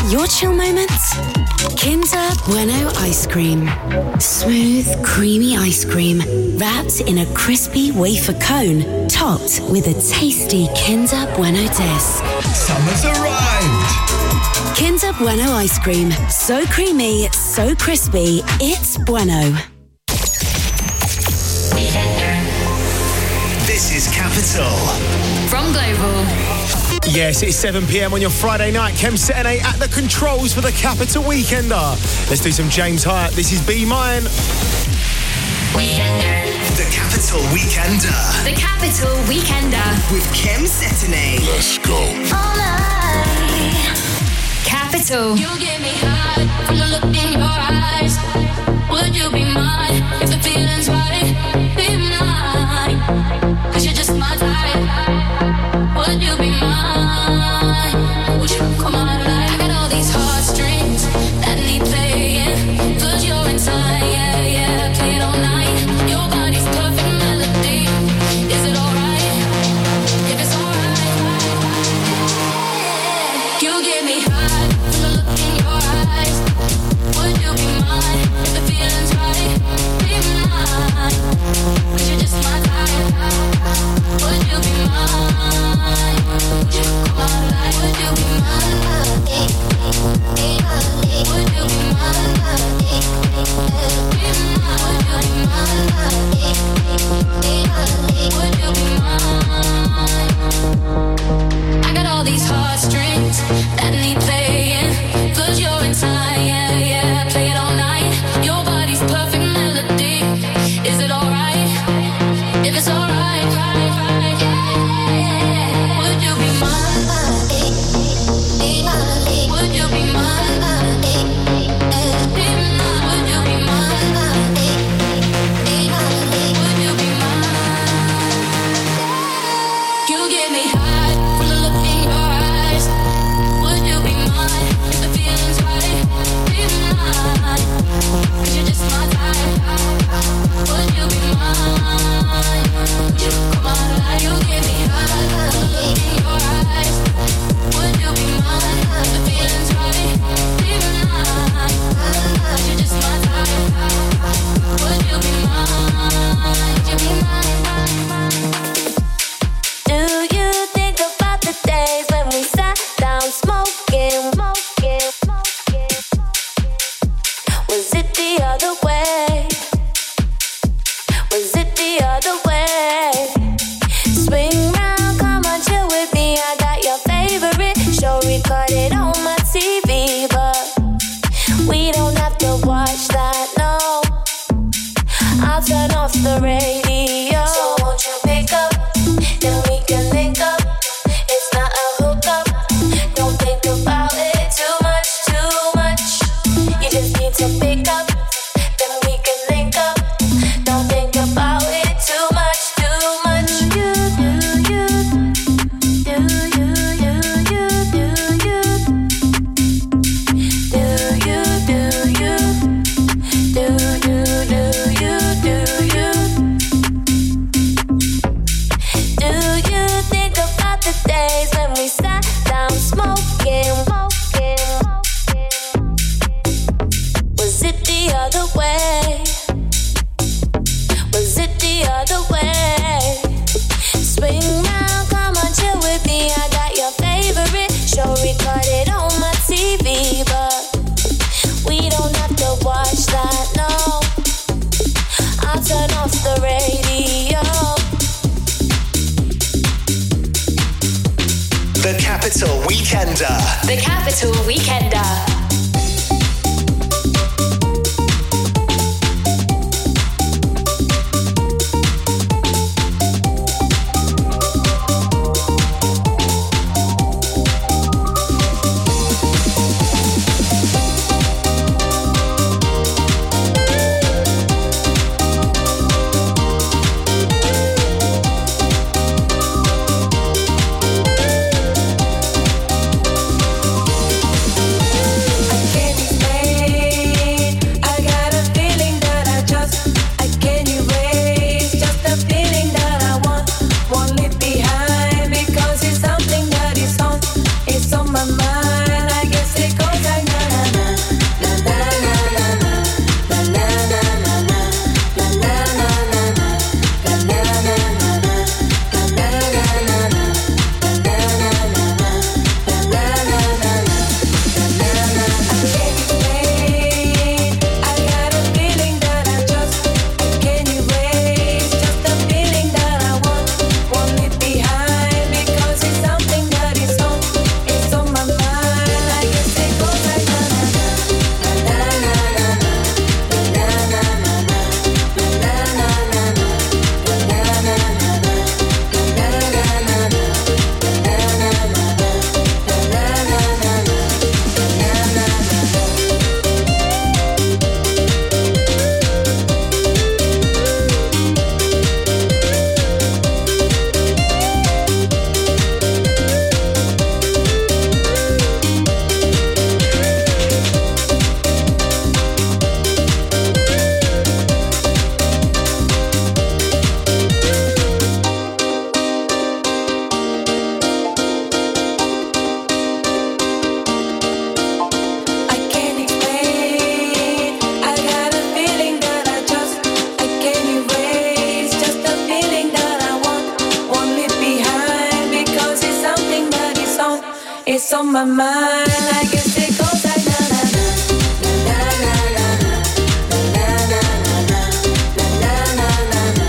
Your chill moments? Kinder Bueno ice cream. Smooth, creamy ice cream wrapped in a crispy wafer cone topped with a tasty Kinder Bueno disc. Summer's arrived! Kinder Bueno ice cream. So creamy, so crispy, it's Bueno. This is Capital. From Global. Yes, it's 7 p.m. on your Friday night. Kem Setenay at the controls for the Capital Weekender. Let's do some James Hyatt. This is Be Mine. The Capital Weekender. The Capital Weekender. With Kem Setenay. Let's go. All night. Capital. You get me high from the look in your eyes. Would you be mine if the feeling's right? Be mine, 'cause you're just my type. Would you be mine? Would you come on alive? I got all these heartstrings that need playing. 'Cause you're inside, yeah, yeah. Play it all night. Your body's perfect melody. Is it alright? If it's alright, you get me high from the look in your eyes. Would you be mine if the feeling's right? Be mine, 'cause you're just my type. Would you be mine? Would you come on alive? Would you be mine? Would you be mine? Be mine. Would you be mine? I got all these heartstrings that need playing. 'Cause you're inside, yeah, yeah. Play it all night. Your body's perfect melody. Is it alright? If it's alright, yeah. Would you be mine? Would you be mine? Be mine. Would you be mine? Would you be mine? You get me high from the look in your eyes. Would you be mine if the feeling's right? Be mine, 'cause you're just my type. Would you be mine? Would you come on alive? You get me high from the look in your eyes. Would you be mine if the feeling's right? Be mine, 'cause you're just my type. Would you be mine? Would you be mine? Do you think about the days when we sat down smoking? Was it the other way? Was it the other way? Swing round, come on, chill with me. I got your favorite show recorded on my TV, but we don't have to watch that, no. I'll turn off the radio. So won't you pick up? Then we can link up. It's not a hookup. Don't think about it too much. You just need to pick up. Then we can link up. Don't think about it too much. Do you think about the days when we sat down smoking? Was it the other way? Was it the other way? Swing round, come on, chill with me. I got your favorite show recorded on my TV, but we don't have to watch that, no. I'll turn off the radio. The Capital Weekender. The Capital Weekender. my mind. I guess it goes like na na na na na na na na na na na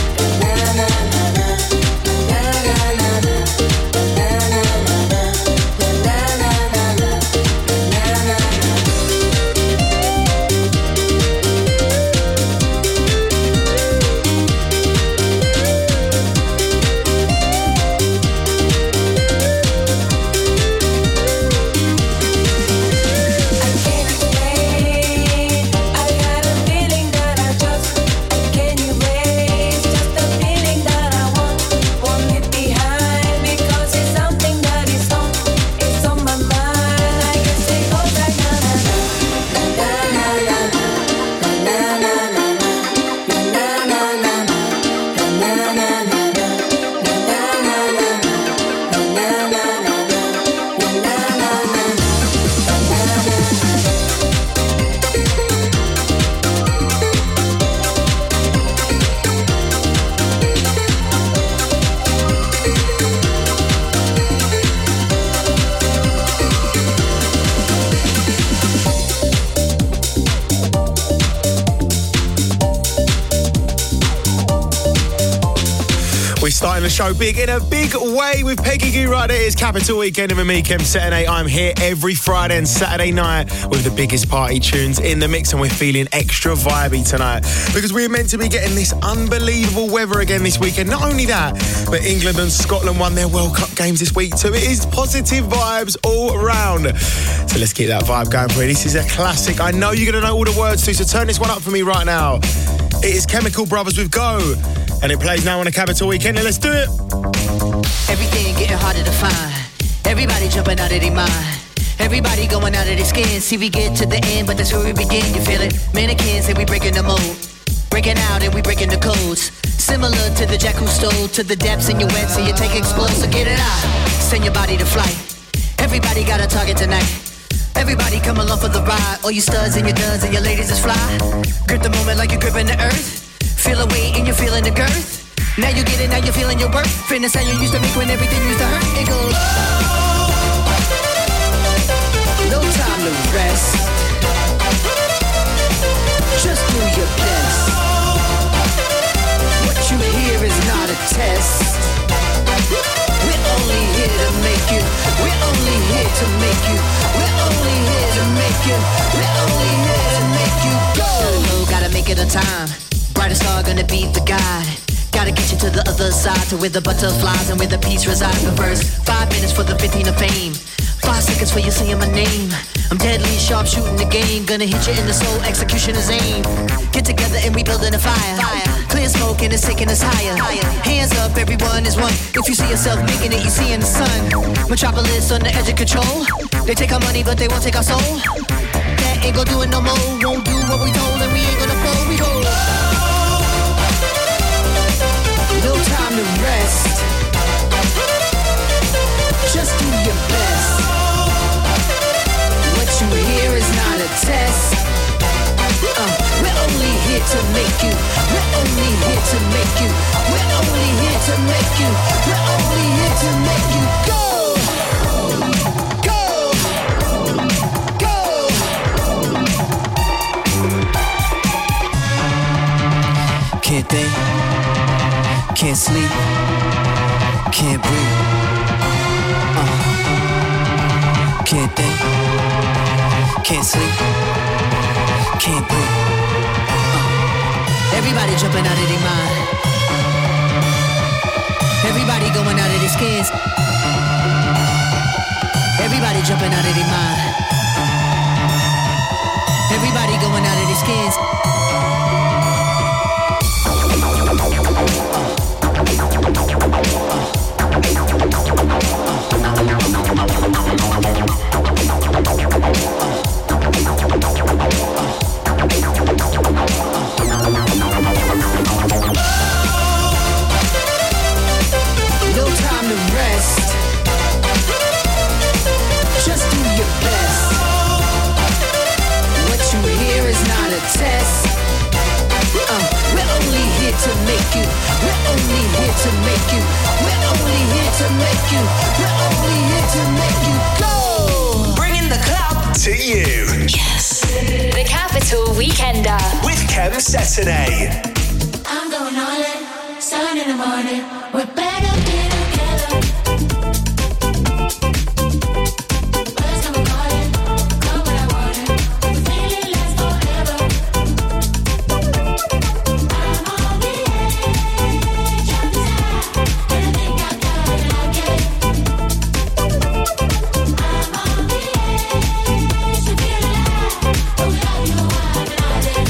Starting the show big in a big way with Peggy Goo right there. It's Capital Weekend with me, Kem Setonay. I'm here every Friday and Saturday night with the biggest party tunes in the mix, and we're feeling extra vibey tonight because we're meant to be getting this unbelievable weather again this weekend. Not only that, but England and Scotland won their World Cup games this week too. It is positive vibes all around. So let's keep that vibe going for you. This is a classic. I know you're going to know all the words to, so turn this one up for me right now. It is Chemical Brothers with Go. And it plays now on a Capital Weekend, and let's do it. Everything getting harder to find. Everybody jumping out of their mind. Everybody going out of their skin. See, we get to the end, but that's where we begin. You feel it? Mannequins and we breaking the mold. Breaking out and we breaking the codes. Similar to the jack who stole to the depths in your wet, so you take explode, so get it out. Send your body to flight. Everybody got a target tonight. Everybody come along for the ride. All you studs and your duds and your ladies is fly. Grip the moment like you're gripping the earth. Feel a weight and you're feeling the girth. Now you get it, now you're feeling your worth. Fitness how you used to make when everything used to hurt. It goes, no time to rest. Just do your best. What you hear is not a test. We're only here to make you. We're only here to make you. We're only here to make you. We're only here to make you go. Gotta make it on time. Brightest star gonna be the guide. Gotta get you to the other side, to where the butterflies and where the peace resides. But first, 5 minutes for the 15 of fame. 5 seconds for you saying my name. I'm deadly sharp shooting the game. Gonna hit you in the soul, execution is aim. Get together and we building a fire. Clear smoke and it's taking us higher. Hands up, everyone is one. If you see yourself making it, you see in the sun. Metropolis on the edge of control. They take our money, but they won't take our soul. That ain't gonna do it no more. Won't do what we told, and we ain't gonna fold. We go. No time to rest. Just do your best. What you hear is not a test. We're only here to make you. We're only here to make you. We're only here to make you. We're only here to make you go. Go. Go. Can't think. Can't sleep, can't breathe, can't think, can't sleep, can't breathe. Everybody jumping out of their mind. Everybody going out of their skins. Everybody jumping out of their mind. Everybody going out of their skins. No time to rest. Just do your best. What you hear is not a test. here to make you. We're only here to make you. We're only here to make you go. Bringing the club to you. Yes. The Capital Weekender. With Kem Saturday. I'm going all in, sun in the morning. We're better be together. First time I'm calling, call what I wanted. The feeling lasts forever. I'm on the edge of desire, and I think I got it like it. I'm on the edge to feel alive. Oh, how you are, and I did.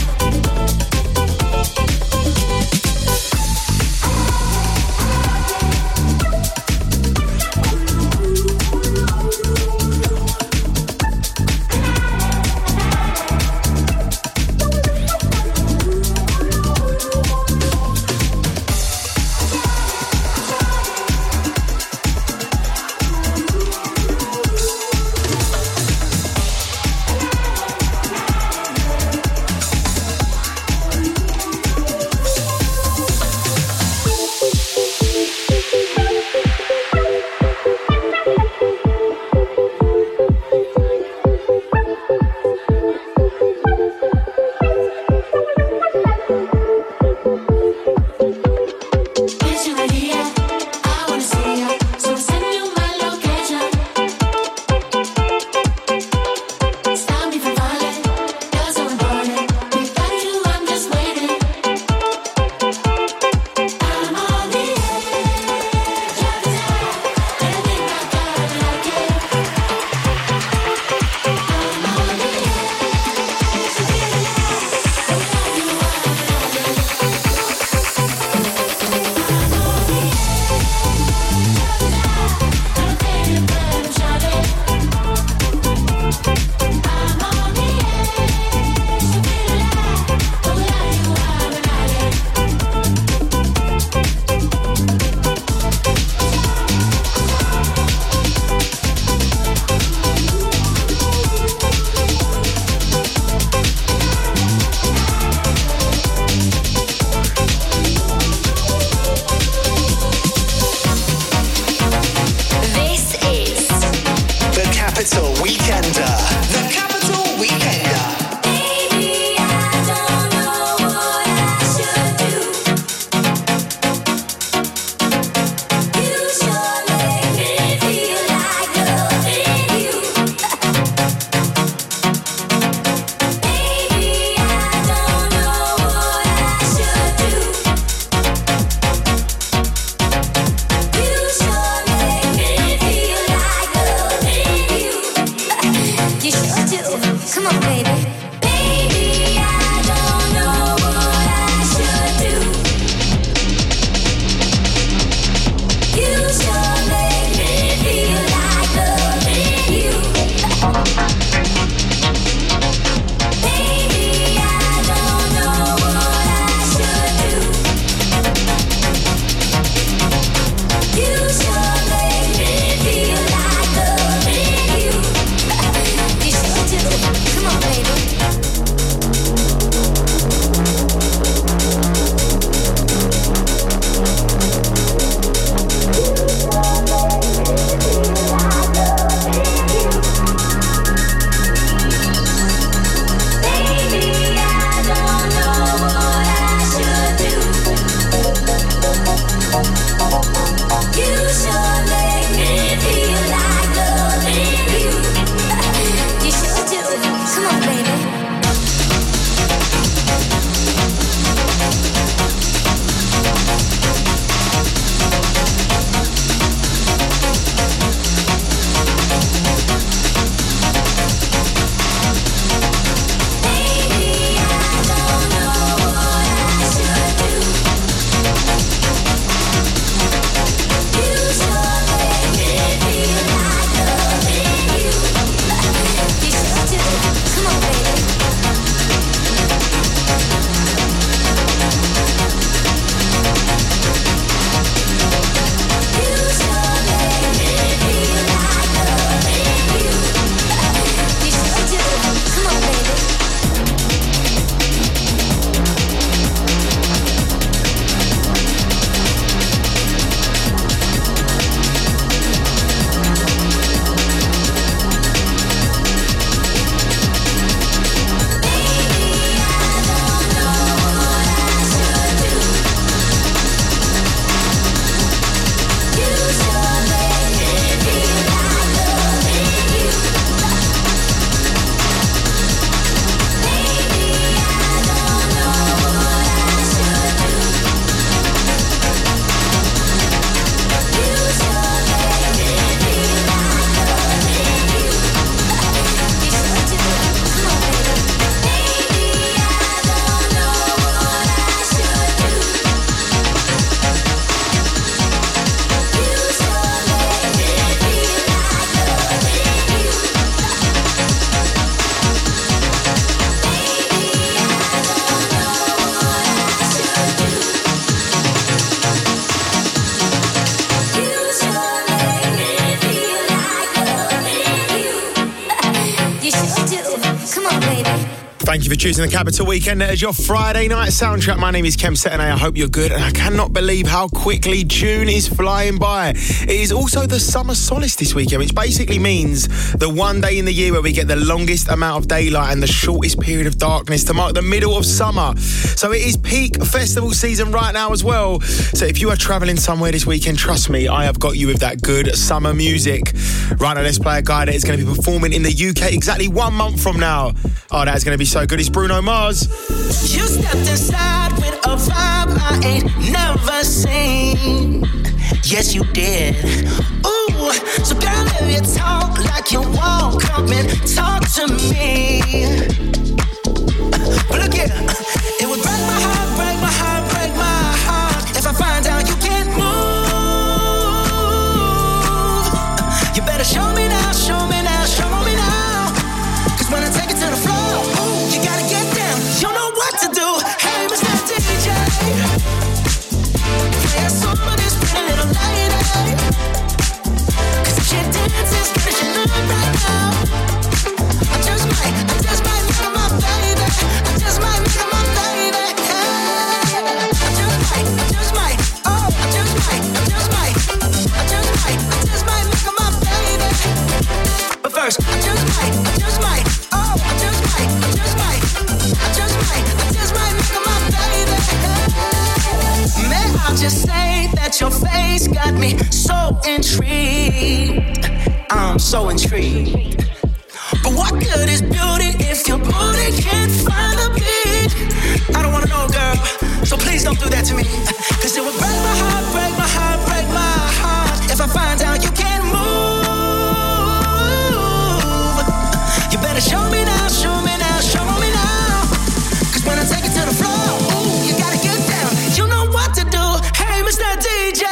Come on, baby. You sure do. Come on, baby. Thank you for choosing the Capital Weekend as your Friday night soundtrack. My name is Kem Setenay. I hope you're good, and I cannot believe how quickly June is flying by. It is also the summer solstice this weekend, which basically means the one day in the year where we get the longest amount of daylight and the shortest period of darkness to mark the middle of summer. So it is peak festival season right now as well. So if you are travelling somewhere this weekend, trust me, I have got you with that good summer music. Right now, let's play a guy that is going to be performing in the UK exactly 1 month from now. Oh, that is going to be so good. It's Bruno Mars. You stepped inside with a vibe I ain't never seen. Yes, you did. Ooh, so girl, if you talk like you won't, come and talk to me. But look here, it would break my heart, break my heart, break my heart if I find out you can't move. You better show me now, show me now, show me now. 'Cause when I take it to the floor, ooh, you gotta get down. You know what to do. Hey, Mr. DJ, play a song with this pretty little lady. 'Cause if she dances, girl, she look right now. I just might make her my baby. I just might make her my baby. Hey, I just might. Oh, I just might make her my baby. But first, I just might. Oh, I just might make her my baby. May I just say that your face got me so intrigued. I'm so intrigued. But what good is beauty if your booty can't find a beat? I don't wanna know, girl, so please don't do that to me. 'Cause it would break my heart, break my heart, break my heart if I find out you can't move. You better show me now, show me now, show me now. 'Cause when I take it to the floor, ooh, you gotta get down. You know what to do. Hey, Mr. DJ,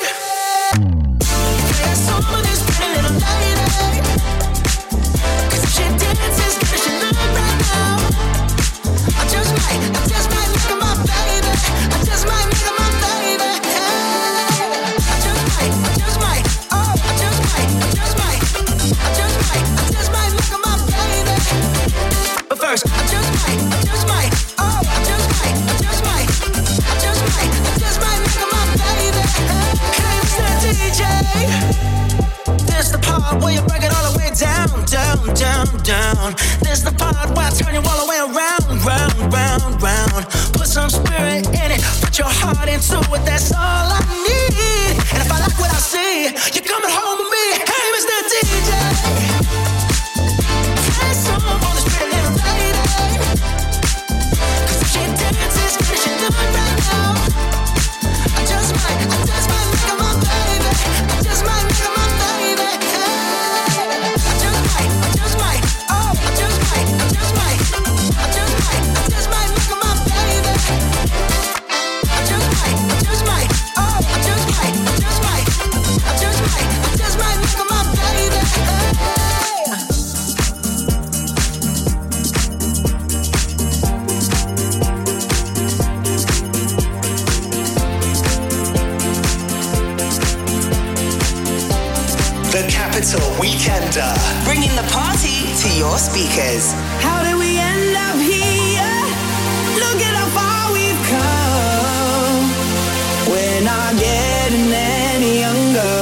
play a song with this pretty little lady. 'Cause if she dances, girl, she look right now. I just might make her my baby. I just might make her my baby. Hey, I just might. Oh, I just might make her my baby. But first, I just might. Oh, I just might make her my baby. Hey, Mr. DJ, this the part where you break it all the way down, down, down, down. This the part where I turn you all the way around, round, round, round. Put some spirit in it, put your heart into it. That's all I need. And if I like what I see, you're coming home with me. Hey, Mr. DJ. Play some for this pretty little lady. 'Cause if she dances, girl, she do it right now. I just might make her my baby. I just might make her my baby. Hey, I just might. Oh, I just might make her my baby. I just might. Oh, I just might make her my baby. The Capital Weekender. Bringing the party to your speakers. How did we end up here? Look at how far we've come. We're not getting any younger.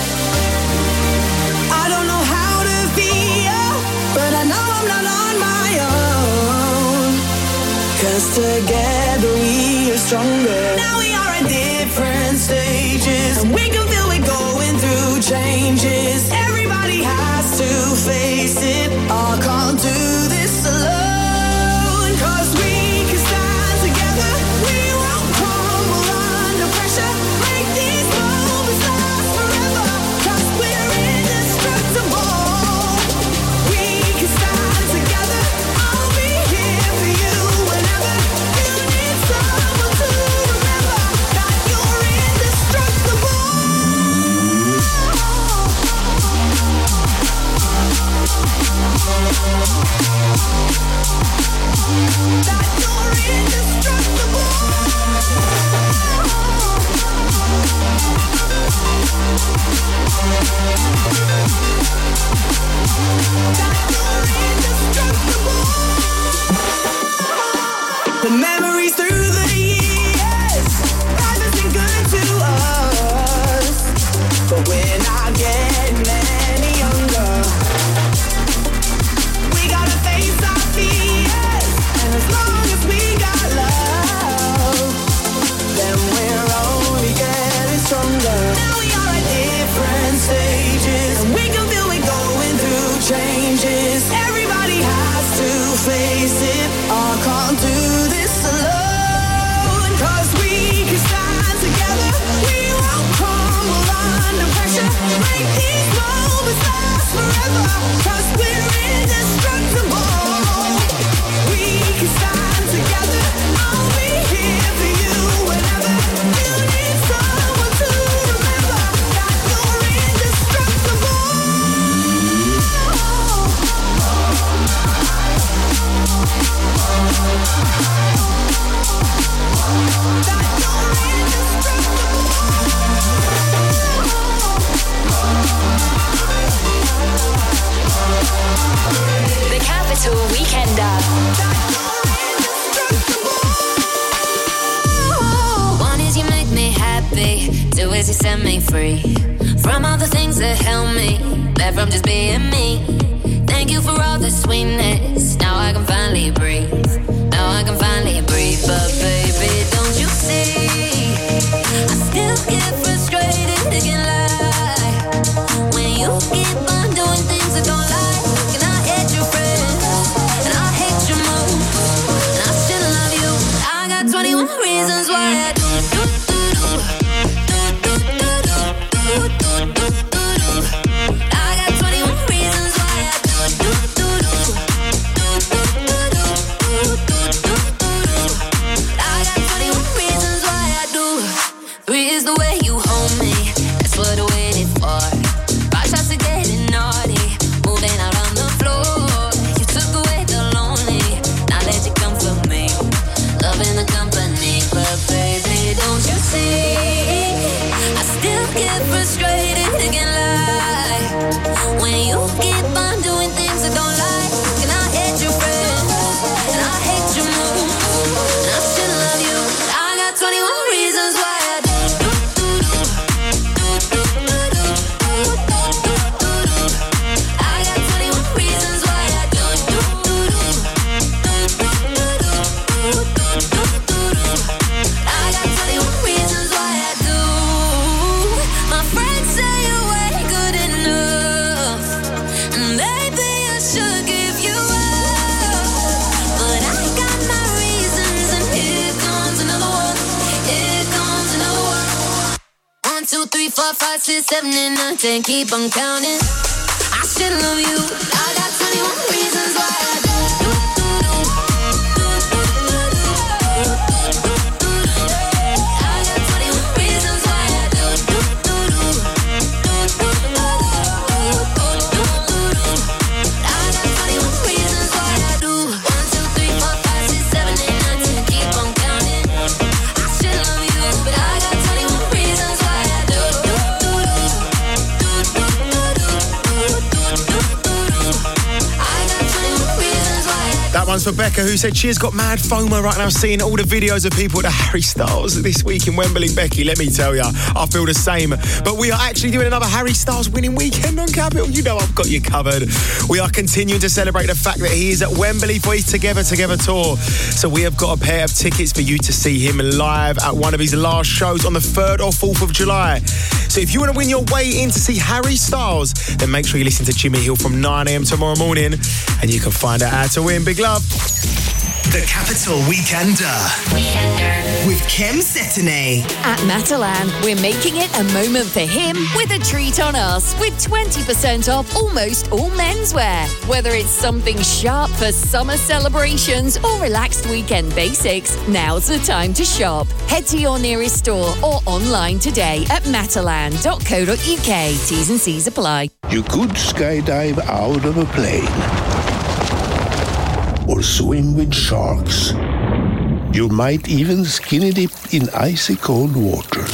I don't know how to feel, but I know I'm not on my own. 'Cause together we are stronger. Now we are at different stages, and we can feel it going through changes. Everybody has to face it. I can't do this alone. 'Cause we can stand together. We won't crumble under pressure. Make these moments last forever. 'Cause we're indestructible. We can stand together. I'll be here for you whenever you need someone to remember that you're indestructible. can't do this alone. 'Cause we can stand together. We won't crumble under pressure. Make these moments last forever. 'Cause we're indestructible. We can stand together. I'll be here for you whenever you need someone to remember that you're indestructible. The Capital Weekender. One is you make me happy, two is you set me free from all the things that held me back from just being me. Thank you for all the sweetness. Now I can finally breathe. Now I can finally breathe. But baby, don't you see? I still get frustrated, can't lie. When you keep on doing things I don't like, and I hate your friends, and I hate your moves, and I still love you. I got 21 reasons why I do. I got 21 reasons why I do. I got 21 reasons why I do. 3 is the way you hold me. That's what I waited for. 5 shots of getting naughty, moving out on the floor. You took away the lonely, now let you comfort me. Loving the company, but baby, don't you see? I still get frustrated, can't lie. When you keep on doing things I don't like, and I hate your friends, and I hate your moves, and I still love you. I got 21 reasons why I do. I got 21 reasons why I do. I got 21 reasons why I do. My friends say you ain't good enough, and maybe I should give you up. But I got my reasons, and here comes another one. Here comes another one. 1, 2, 3, 4, 5, 6, 7, and 9, 10. Keep on counting. I should love you. I got 21 reasons why I do. I got 21 reasons why I do. I got 21 reasons why I do. 1, 2, 3, 4, 5, 6, 7, 8, 9, 10. Keep on counting. I should love you, but I got 21 reasons why I do. I got 21 reasons why I do. That one's for Becca, who said she has got mad FOMO right now seeing all the videos of people at the Harry Styles this week in Wembley. Becky, let me tell you, I feel the same. But we are actually doing another Harry Styles winning weekend on Capital. You know I've got you covered. We are continuing to celebrate the fact that he is at Wembley for his Together Together tour. So we have got a pair of tickets for you to see him live at one of his last shows on the 3rd or 4th of July. So if you want to win your way in to see Harry Styles, then make sure you listen to Jimmy Hill from 9 a.m. tomorrow morning, and you can find out how to win. Big love. The Capital Weekender. With Kim Setanay. At Matalan, we're making it a moment for him with a treat on us with 20% off almost all menswear. Whether it's something sharp for summer celebrations or relaxed weekend basics, now's the time to shop. Head to your nearest store or online today at matalan.co.uk. T's and C's apply. You could skydive out of a plane or swim with sharks. You might even skinny dip in icy cold waters.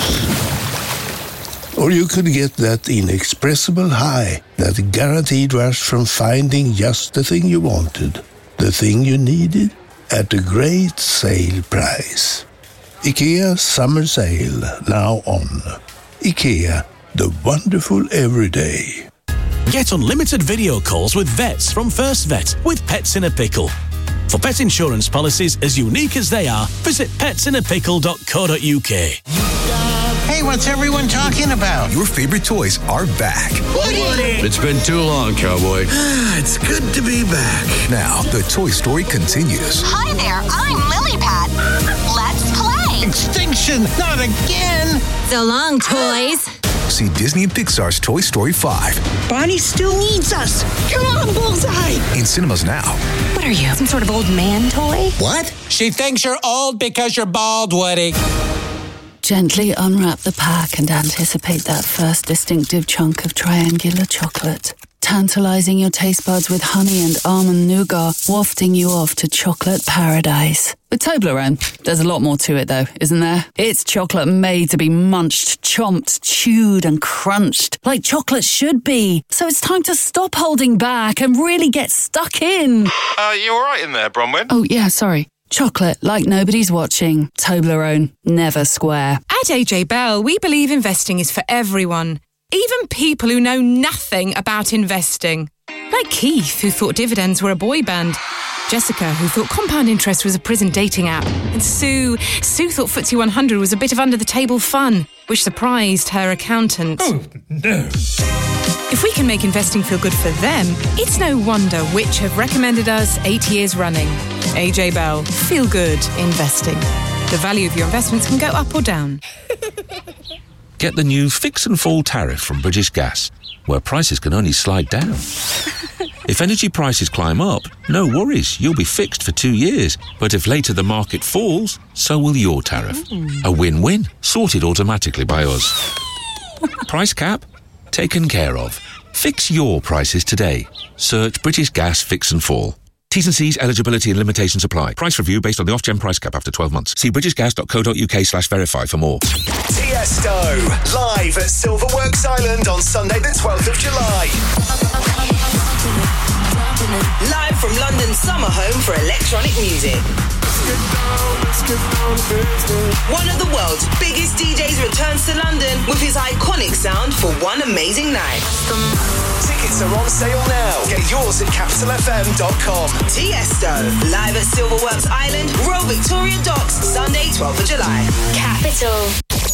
Or you could get that inexpressible high, that guaranteed rush from finding just the thing you wanted, the thing you needed, at a great sale price. IKEA Summer Sale, now on. IKEA, the wonderful everyday. Get unlimited video calls with vets from First Vet with Pets in a Pickle. For pet insurance policies as unique as they are, visit petsinapickle.co.uk. Hey, What's everyone talking about? Your favorite toys are back. Woody! It's been too long, cowboy. It's good to be back. Now, the Toy Story continues. Hi there, I'm Lilypad. Let's play. Extinction, not again. So long, toys. See Disney and Pixar's Toy Story 5. Bonnie still needs us. Come on, Bullseye. In cinemas now. What are you, some sort of old man toy? What? She thinks you're old because you're bald, Woody. Gently unwrap the pack and anticipate that first distinctive chunk of triangular chocolate, tantalizing your taste buds with honey and almond nougat, wafting you off to chocolate paradise. With Toblerone, there's a lot more to it though, isn't there? It's chocolate made to be munched, chomped, chewed and crunched, like chocolate should be. So it's time to stop holding back and really get stuck in. You all right in there, Bronwyn? Oh yeah, sorry. Chocolate like nobody's watching. Toblerone, never square. At AJ Bell, we believe investing is for everyone, even people who know nothing about investing. Like Keith, who thought dividends were a boy band. Jessica, who thought compound interest was a prison dating app. And Sue thought FTSE 100 was a bit of under-the-table fun, which surprised her accountant. Oh, no. If we can make investing feel good for them, it's no wonder which have recommended us 8 years running. AJ Bell, feel good investing. The value of your investments can go up or down. Get the new Fix and Fall tariff from British Gas, where prices can only slide down. If energy prices climb up, no worries, you'll be fixed for 2 years. But if later the market falls, so will your tariff. A win-win, sorted automatically by us. Price cap? Taken care of. Fix your prices today. Search British Gas Fix and Fall. T's and C's, eligibility and limitations apply. Price review based on the Ofgem price cap after 12 months. See britishgas.co.uk/verify for more. Tiesto, live at Silverworks Island on Sunday the 12th of July. Live from London's summer home for electronic music. One of the world's biggest DJs returns to London with his iconic sound for one amazing night. Tickets are on sale now. Get yours at capitalfm.com. Tiesto, live at Silverworks Island, Royal Victoria Docks, Sunday 12th of July. Capital.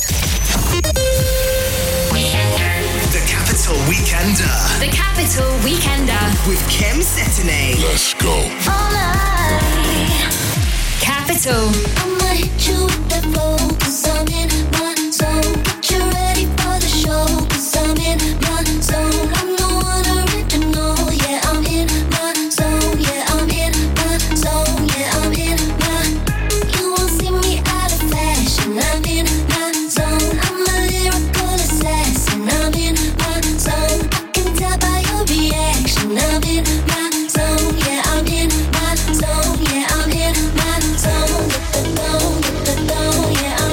The Capital Weekender. The Capital Weekender. With Kem Cetinay. Let's go. All night. Capital. I'ma hit you with that flow, 'cause I'm in my zone. Get you ready for the show, 'cause I'm in my zone. I'm the one original, yeah, I'm in my zone. Yeah, I'm in my zone, yeah, I'm in my. You won't see me out of fashion, I'm in my zone. I'm a lyrical assassin, I'm in my zone. I can tell by your reaction, I'm in my zone. Yeah, I'm in my zone, yeah, I'm in my zone. Get the zone, yeah,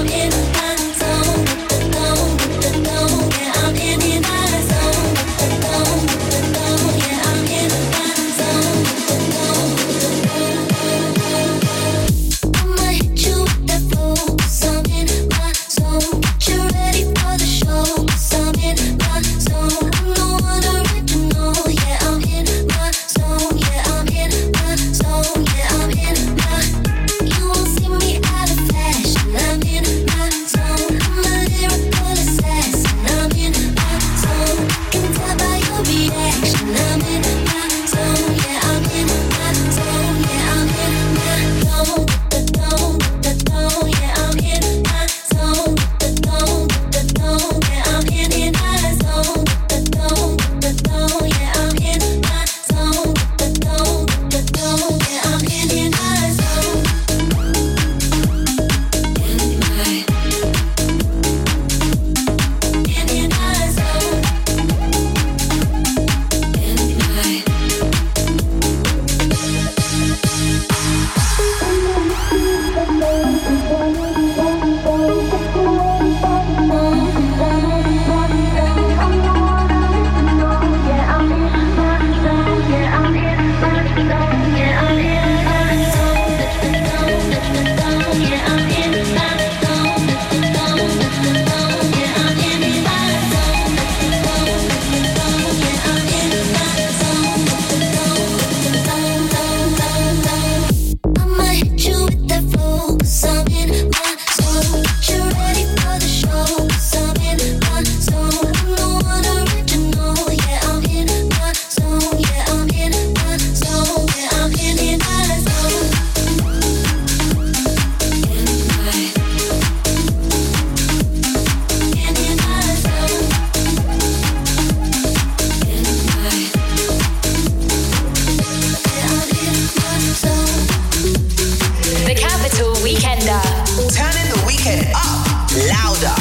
stop.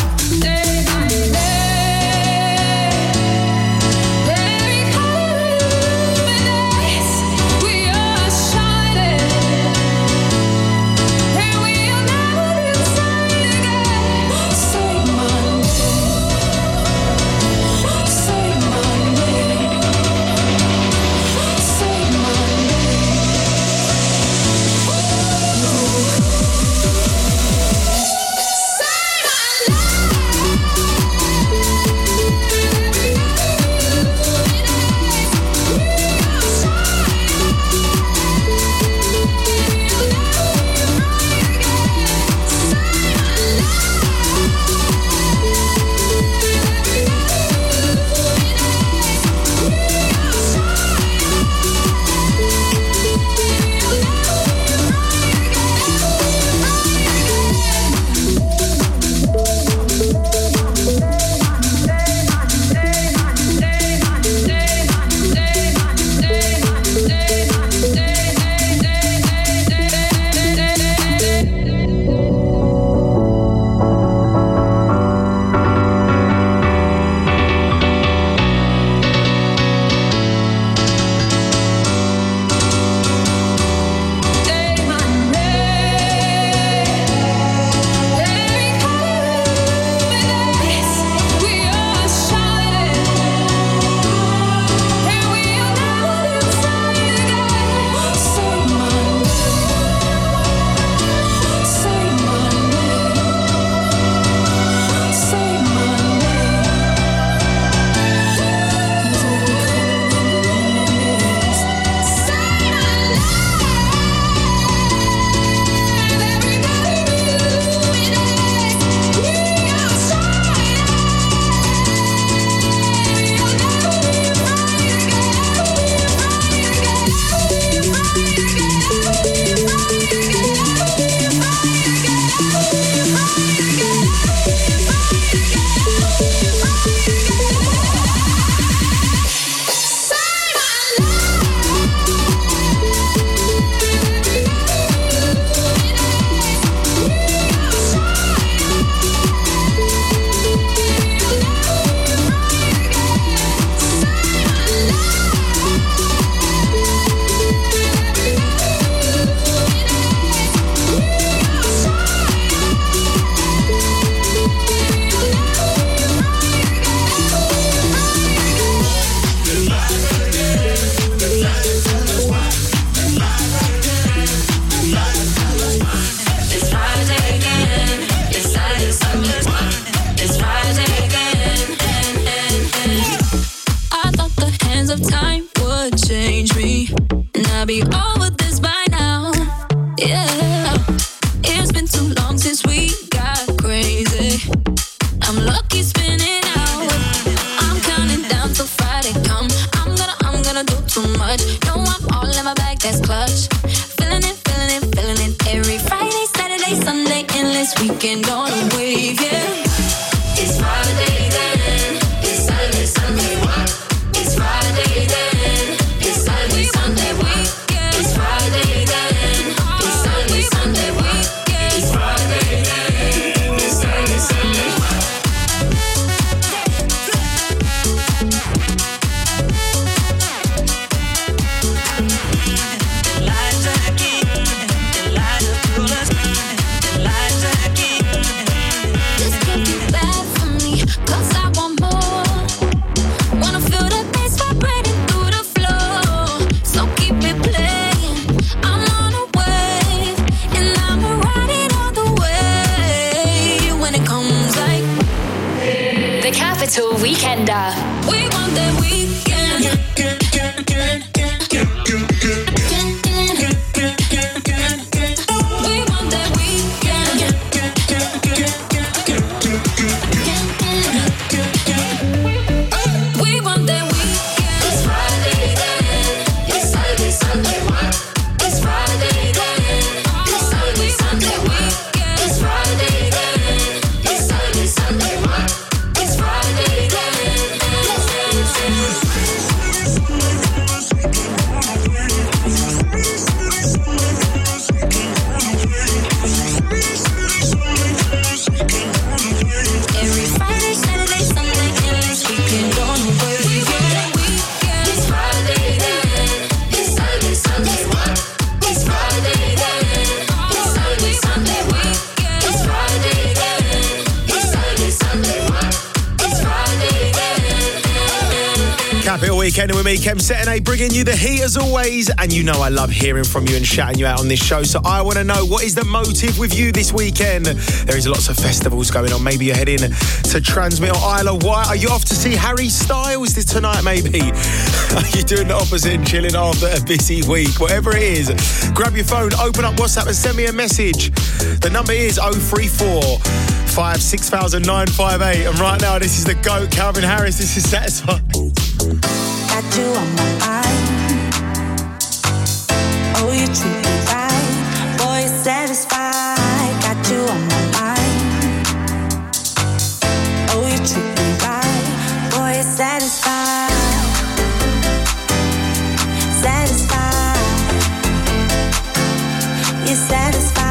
Weekend on a wave, yeah. It's Friday then, it's Saturday, Sunday, it's Friday then, it's Saturday, Sunday, it's Friday then, it's Saturday, Sunday, it's Friday then, it's Saturday, Sunday. Capital Weekender. We want that weekend. We want that weekend. We want that weekend. It's Friday then. It's Saturday, Sunday. It's Friday then. It's Saturday, Sunday. It's Friday then. It's Saturday, Sunday. It's Friday then. Weekend with me, Kem Setene, bringing you the heat as always. And you know I love hearing from you and shouting you out on this show. So I want to know, what is the motive with you this weekend? There is lots of festivals going on. Maybe you're heading to Transmit or Isle of Wight. Are you off to see Harry Styles this tonight, maybe? Are you doing the opposite and chilling after a busy week? Whatever it is, grab your phone, open up WhatsApp and send me a message. The number is 034 56000 958. And right now, this is the GOAT, Calvin Harris. This is Satisfied. Got you on my mind. Oh, you treat me right. Boy, you're satisfied. Got you on my mind. Oh, you treat me right. Boy, you're satisfied. Satisfied. You're satisfied.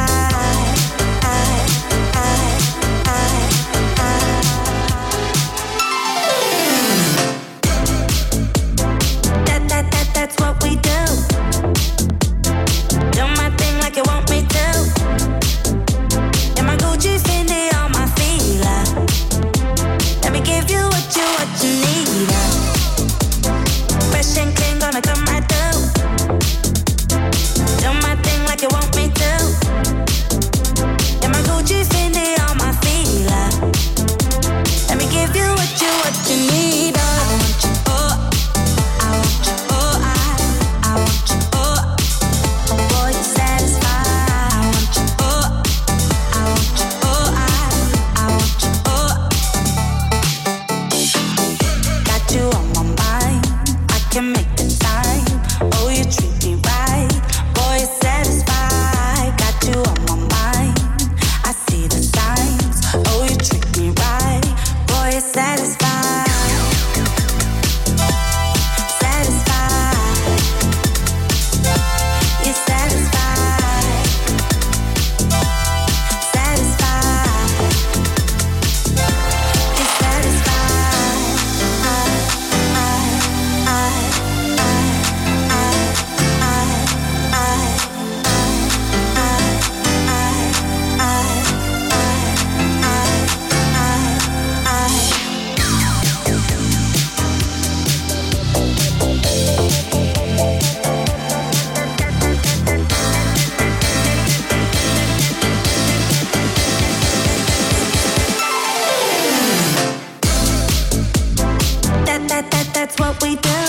That's what we do. Do my thing like you want me to. And my Gucci Fendi on my feet. Let me give you what you need. Fresh and clean, gonna come right through. Do my thing like you want me to. And my Gucci Fendi on my feet. Let me give you what you need. I want you, oh, I want you, oh, I want you, oh, boy, you're satisfied. I want you, oh, I want you, oh, I want you, oh. Got you on my mind, I can make the time. Oh, you treat me right, boy, you're satisfied. Got you on my mind, I see the signs. Oh, you treat me right, boy, you're satisfied. That's what we do.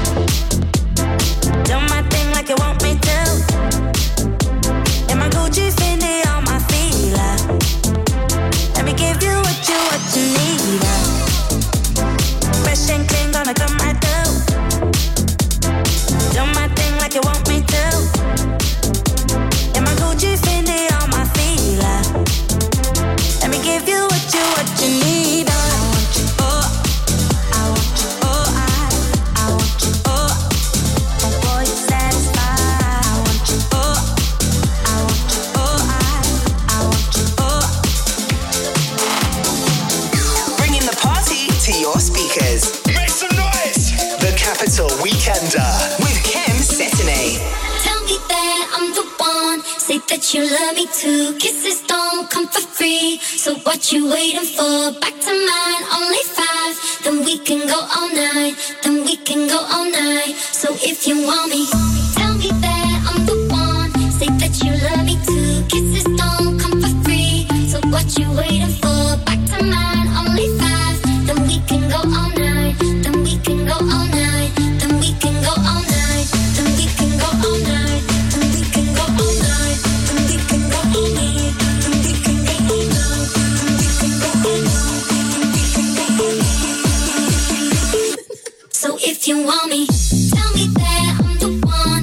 Do my thing like you want me to. And my Gucci Fendi on my feet. Let me give you what you need. Fresh and clean, gonna come right through. Do my thing like you want me to. And my Gucci Fendi on my feet. Let me give you what you need. I want you, oh, I want you, oh, I want you, oh, boy, you're satisfied. I want you, oh, I want you, oh, I want you, oh. Bringing the party to your speakers. Make some noise! The Capital Weekender with Kem Setene. Tell me that I'm the one. Say that you love me too. Kisses don't come for free. So what you waiting for? Back to mine, only 5. Then we can go all night. Then we can go all night. So if you want me, tell me that I'm the one. Say that you love me too. Kisses don't come for free. So what you waiting for? Back to mine, only 5. Then we can go all night. Then we can go all night. Then we can go all night. Then we can go all night. Then we can go all night. Then we can go all night. Then we can go all night. Then we can go all night. So if you want me, tell me that I'm the one.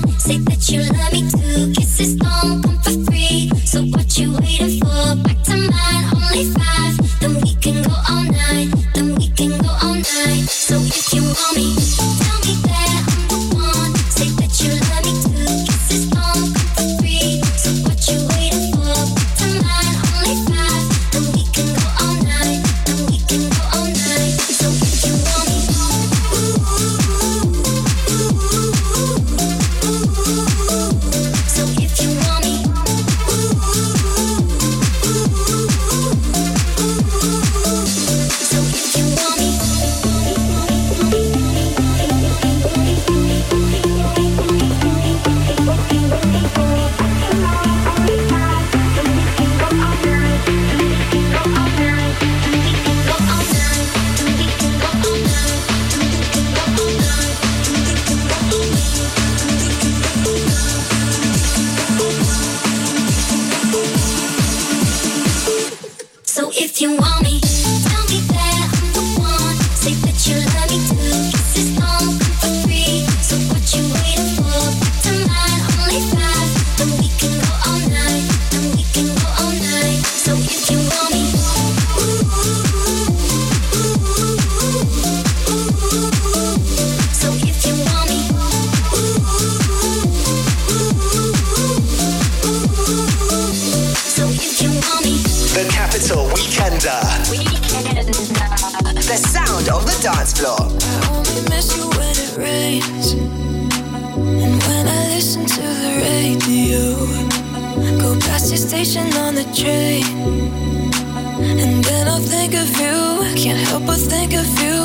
if you want me, tell me that I'm the one. Say that you love me too. Kisses don't come for free. So what you waiting for? Back to mine, only 5. Then we can go all night. Then we can go all night. So if you want me, so if you want me, so if you want me. The Capital Weekender. The sound of the dance floor. I only miss you when it rains, and when I listen to the radio. Go past your station on the train, and then I'll think of you. Can't help but think of you.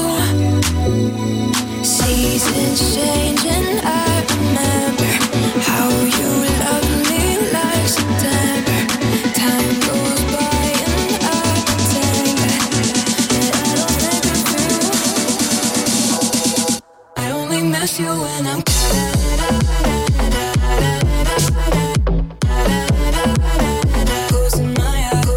Seasons change and I remember how you loved me like September. Time goes by and I pretend that I don't think of you. I only miss you when I'm closing my eyes.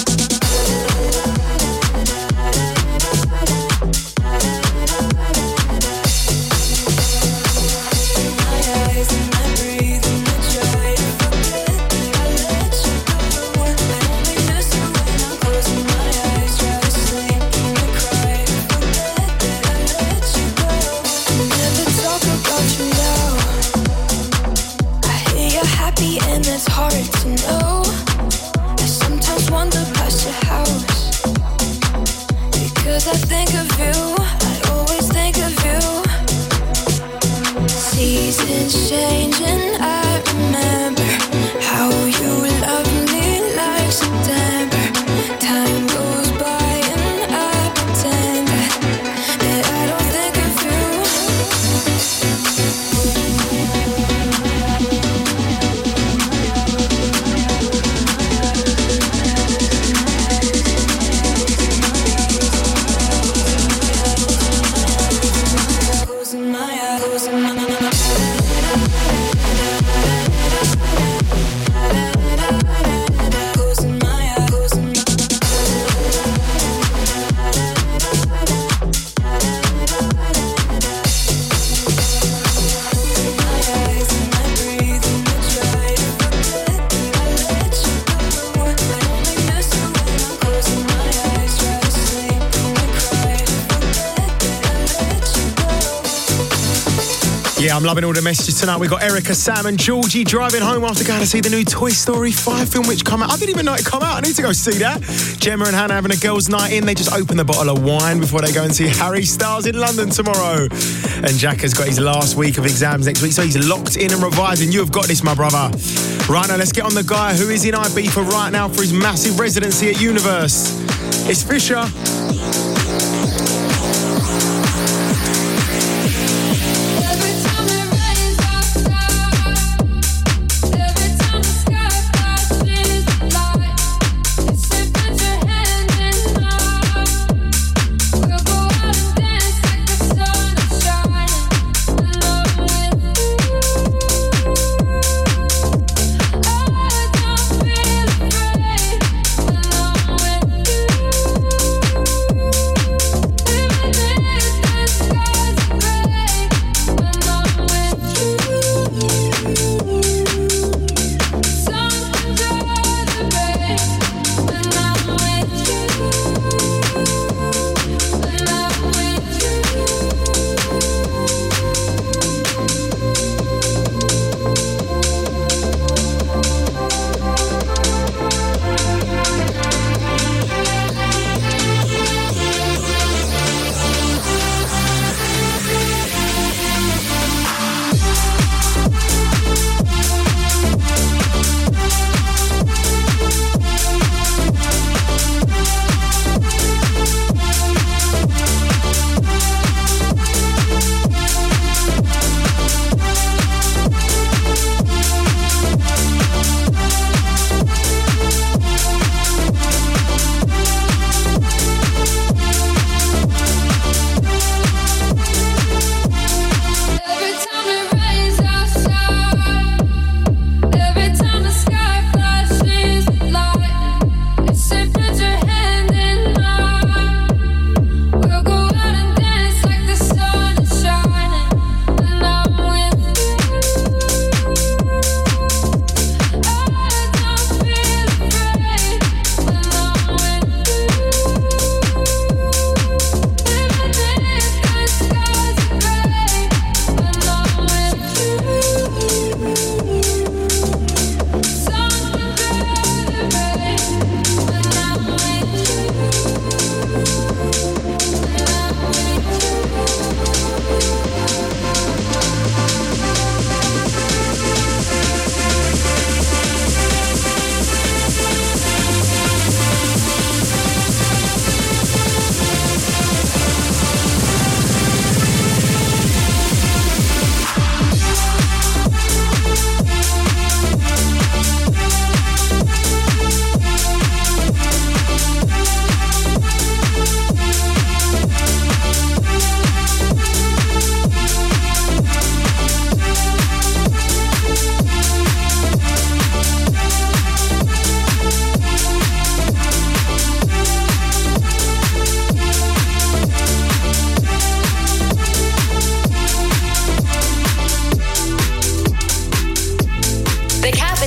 It's hard to know. I sometimes wander past your house because I think of you. I always think of you. Seasons change and I remember how you loved me like September. Time goes by and I pretend that I don't think of you. Yeah, I'm loving all the messages tonight. We've got Erica, Sam and Georgie driving home after going to see the new Toy Story 5 film, which come out. I didn't even know it come out. I need to go see that. Gemma and Hannah having a girls' night in. They just opened the bottle of wine before they go and see Harry Styles in London tomorrow. And Jack has got his last week of exams next week, so he's locked in and revising. You have got this, my brother. Right now, let's get on the guy who is in IB for right now for his massive residency at Universe. It's Fisher.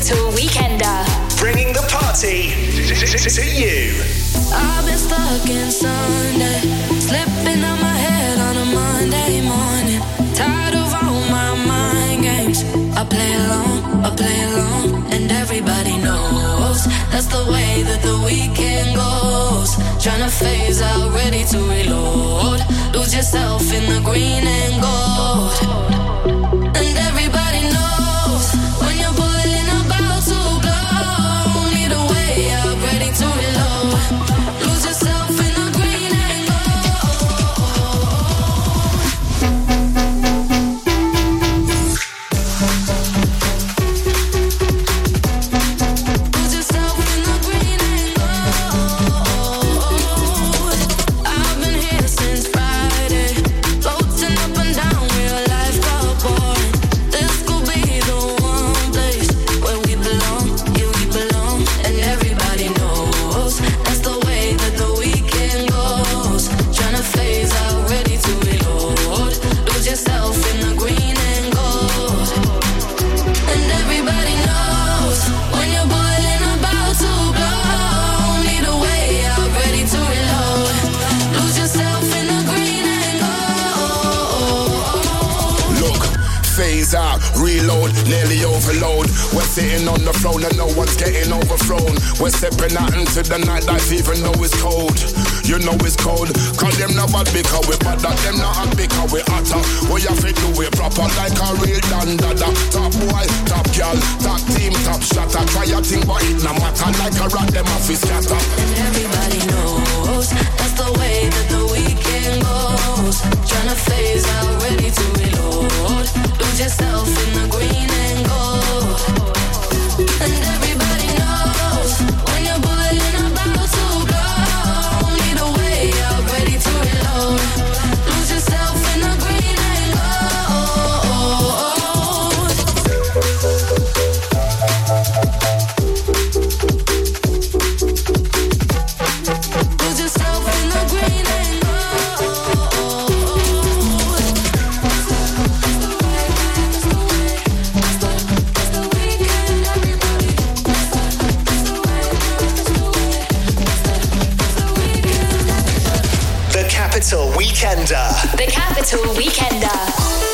Capital Weekender. Bringing the party to you. I've been stuck in Sunday, slipping out my head on a Monday morning. Tired of all my mind games. I play along, and everybody knows that's the way that the weekend goes. Tryna phase out, ready to reload. Lose yourself in the green and gold. And everybody knows when you're boiling about to blow. Need a way out, ready to reload. Lose yourself in the green and Lose yourself in the green and gold. I've been here since Friday, floating up and down, real life got boring. This could be the one place where we belong, yeah we belong. And everybody knows that's the way that the weekend goes. Tryna phase out, ready to reload. Lose yourself in the green and gold. And everybody knows when you're boiling about to blow. Need a way out, ready to reload. Lose yourself in the green and gold. Look, phase out, reload, nearly overload. We're sitting on the throne and no one's getting overthrown. We're stepping out into the nightlife even though it's cold. You know it's cold, cause them not bad because we bad, them not hot because we hotter. We have to do it proper like a real dandada. Top boy, top girl, top team, top shatter. Try a thing but it no matter, like a rat them off his scatter. And everybody knows that's the way that the weekend goes. Tryna phase out, ready to reload. Lose yourself in the green and gold. And everybody knows when you're boiling about to blow. Need a way out, ready to reload. Lose yourself in the green and gold. Lose yourself in the green and The Capital Weekender. The Capital Weekender.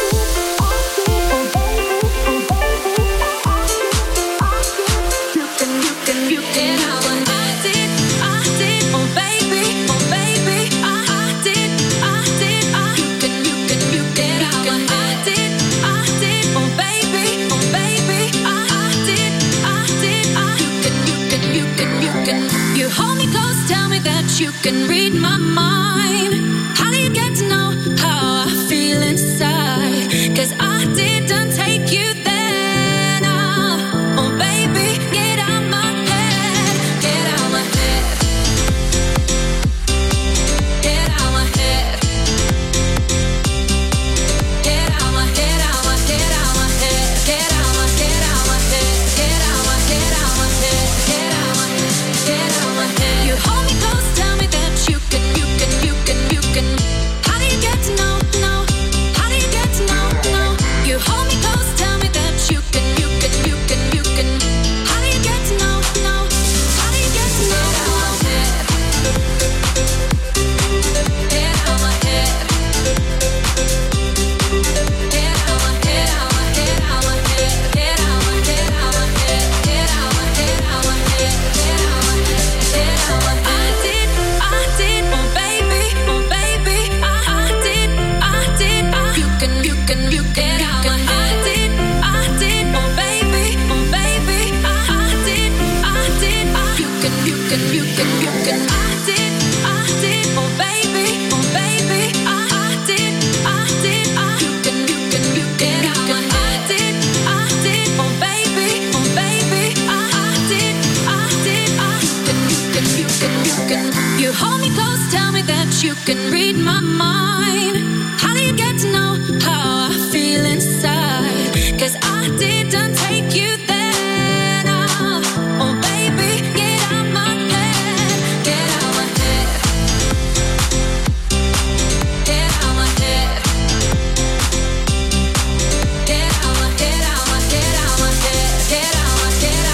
You hold me close, tell me that you can read my mind. How do you get to know how I feel inside? 'Cause I didn't take you there now. Oh baby, get out my head. Get out my head. Get out my head. Get out my head, out my head, out my head. Get out my head, out my head. Get out my head, out my head. Get out my head, get out my head. You hold me close, tell me that you can. How do you get to know? How do you get to know? You hold me close, tell me that you can. How do you get to know? How do you get to know? Get out my head. Get out my head, out my head, out my head. Get out my head, out my head. Get out my head, out my head. Get out my head, get out my head. I did, oh baby, oh baby. I did, you can get out my head. I did, oh baby, oh baby. I did, you can. I did, oh baby, oh baby. I did, you can get out my head. I did, oh baby, oh baby. I did, you can. You hold me close, tell me that you can read my mind. How do you get to know how I feel inside? 'Cause I didn't take you there now. Oh baby, get out my head. Get out my head. Get out my head. Get out my head, out my head, out my head. Get out my head,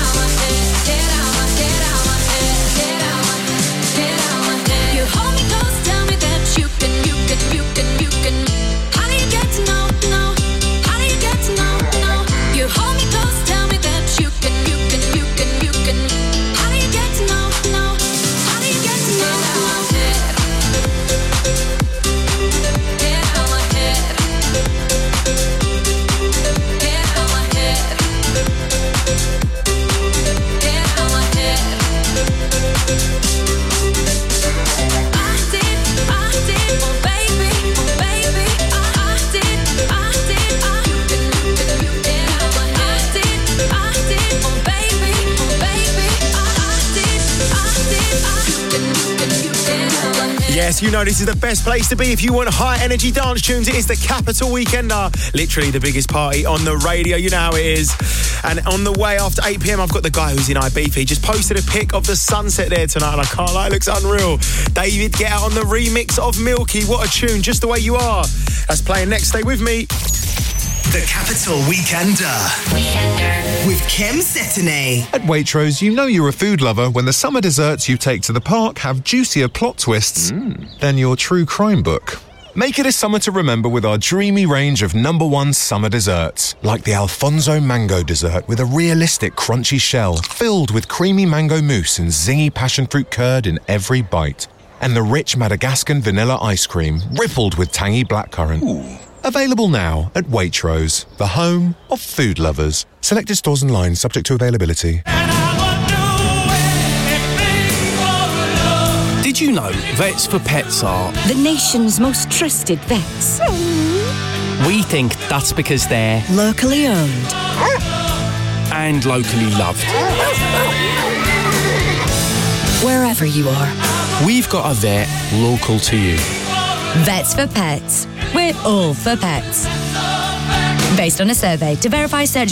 Yes, you know this is the best place to be if you want high energy dance tunes. It is the Capital Weekender, literally the biggest party on the radio. You know how it is. And on the way after 8 p.m, I've got the guy who's in Ibiza. He just posted a pic of the sunset there tonight, and I can't lie, it looks unreal. David Guetta on the remix of Milky. What a tune, Just the Way You Are. That's playing next. Stay with me. The Capital Weekender. With Kim Setanay. At Waitrose, you know you're a food lover when the summer desserts you take to the park have juicier plot twists than your true crime book. Make it a summer to remember with our dreamy range of #1 summer desserts, like the Alfonso Mango dessert with a realistic crunchy shell filled with creamy mango mousse and zingy passion fruit curd in every bite, and the rich Madagascan vanilla ice cream rippled with tangy blackcurrant. Available now at Waitrose, the home of food lovers. Selected stores and lines subject to availability. Did you know Vets for Pets are the nation's most trusted vets? We think that's because they're Locally owned and locally loved. Wherever you are, We've got a vet local to you. Vets for Pets. We're all for pets. Based on a survey, to verify, search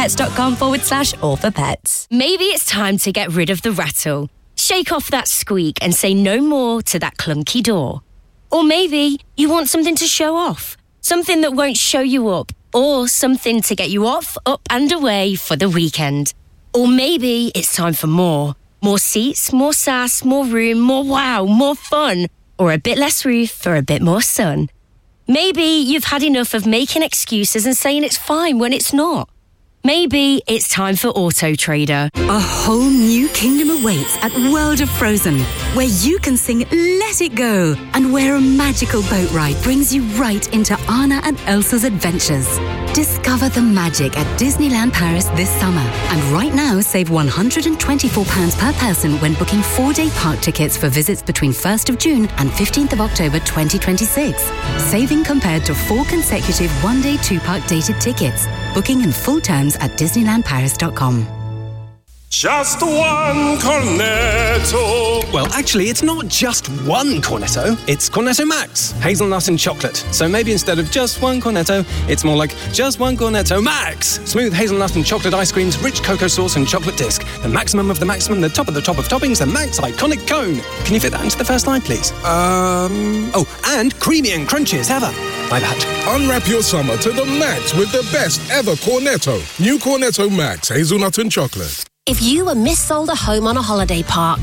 vetsforpets.com/all-for-pets. Maybe it's time to get rid of the rattle. Shake off that squeak and say no more to that clunky door. Or maybe you want something to show off. Something that won't show you up. Or something to get you off, up and away for the weekend. Or maybe it's time for more. More seats, more sass, more room, more wow, more fun. Or a bit less roof for a bit more sun. Maybe you've had enough of making excuses and saying it's fine when it's not. Maybe it's time for Auto Trader. A whole new kingdom awaits at World of Frozen, where you can sing Let It Go, and where a magical boat ride brings you right into Anna and Elsa's adventures. Discover the magic at Disneyland Paris this summer. And right now, save £124 per person when booking 4-day park tickets for visits between 1st of June and 15th of October 2026. Saving compared to 4 consecutive 1-day 2-park dated tickets. Booking in full terms at DisneylandParis.com. Just one Cornetto. Well, actually, it's not just one Cornetto. It's Cornetto Max, hazelnut and chocolate. So maybe instead of just one Cornetto, it's more like just one Cornetto Max. Smooth hazelnut and chocolate ice creams, rich cocoa sauce and chocolate disc. The maximum of the maximum, the top of toppings, the Max iconic cone. Can you fit that into the first line, please? Oh, and creamy and crunchy as ever. My bad. Unwrap your summer to the max with the best ever Cornetto. New Cornetto Max, hazelnut and chocolate. If you were missold a home on a holiday park,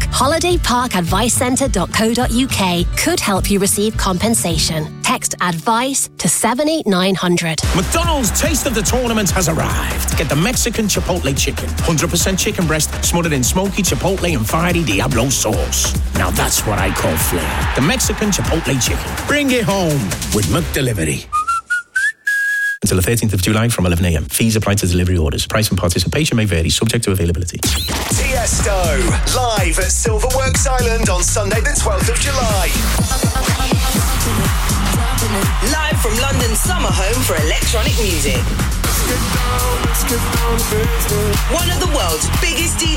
holidayparkadvicecentre.co.uk could help you receive compensation. Text ADVICE to 78900. McDonald's Taste of the Tournament has arrived. Get the Mexican Chipotle Chicken. 100% chicken breast smothered in smoky Chipotle and fiery Diablo sauce. Now that's what I call flair. The Mexican Chipotle Chicken. Bring it home with McDelivery. Until the 13th of July from 11 a.m. Fees apply to delivery orders. Price and participation may vary, subject to availability. Tiesto, live at Silverworks Island on Sunday the 12th of July. Live from London's summer home for electronic music. One of the world's biggest DJs.